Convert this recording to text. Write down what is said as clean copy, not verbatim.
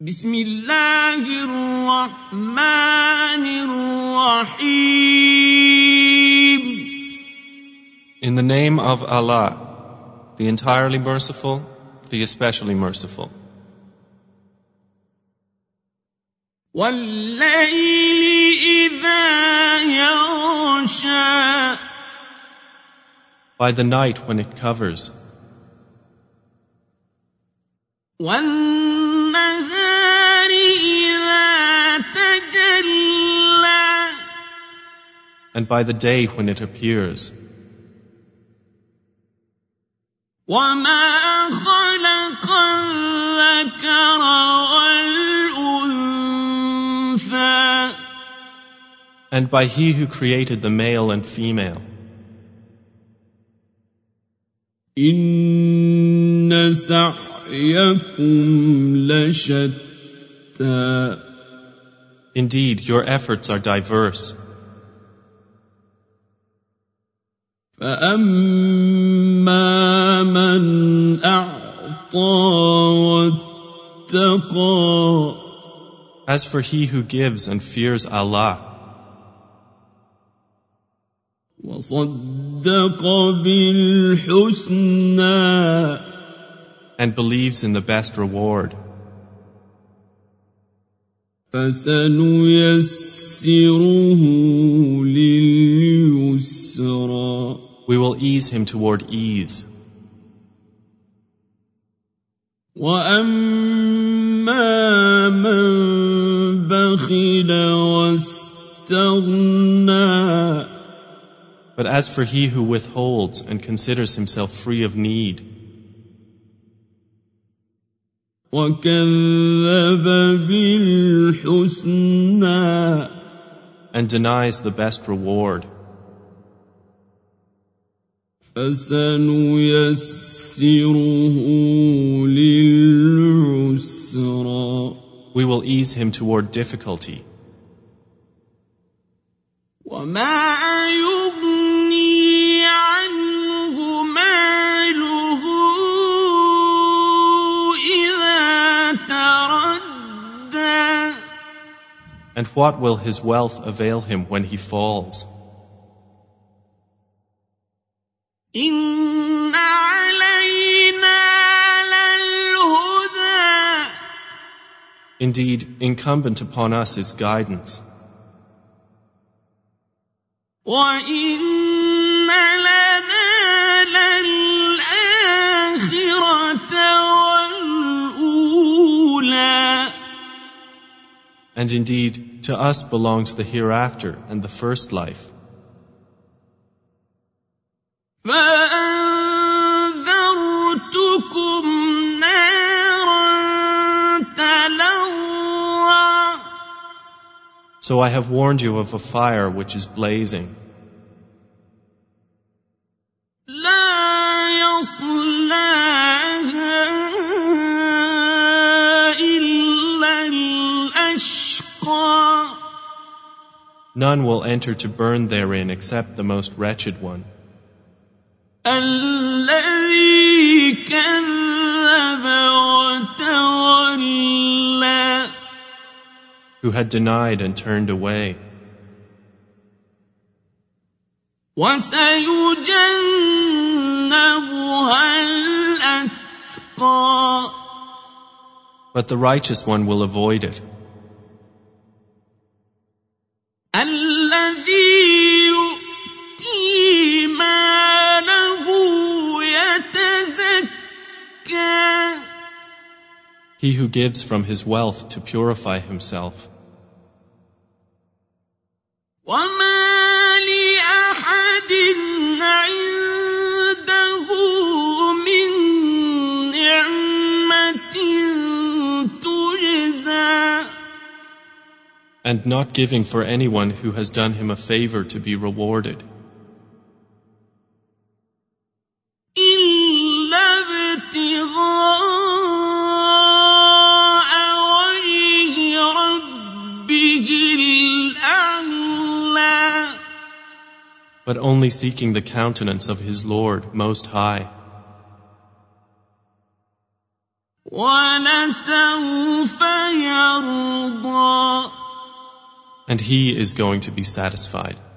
بسم الله الرحمن الرحيم. In the name of Allah, the entirely merciful, the especially merciful. والليل إذا يغشى. By the night when it covers. والنهار إذا تجلى. And by the day when it appears. وما خلق الذكر والأنثى. And by He who created the male and female. إن سعيكم لشتى. Indeed, your efforts are diverse. فأما من أعطى واتقى. As for he who gives and fears Allah. وصدق بالحسنى. And believes in the best reward. فسنيسره لليسرى. We will ease him toward ease. وأما من بخل واستغنى. But as for he who withholds and considers himself free of need. وكذب بالحسنى. And denies the best reward. فسنيسره للعسرى. We will ease him toward difficulty. وما يغني عنه ماله إذا تردى. And what will his wealth avail him when he falls? إن علينا للهدى. Indeed, incumbent upon us is guidance. وإن لنا للآخرة والأولى. And indeed, to us belongs the hereafter and the first life. فأنذرتكم نارا تلظى. So I have warned you of a fire which is blazing. لا يصلاها إلا الأشقى. None will enter to burn therein except the most wretched one. الذي كذب وتولى. Who had denied and turned away. وسيجنبها الأتقى. But the righteous one will avoid it. الذي يؤتي ماله يتزكى. He who gives from his wealth to purify himself. وما لأحد عنده من نعمة تجزى. And not giving for anyone who has done him a favor to be rewarded. إلا ابتغاء وجه ربه الأعلى. But only seeking the countenance of his Lord Most High. وَلَسَوْفَ وَيَرْضَىٰ. And He is going to be satisfied.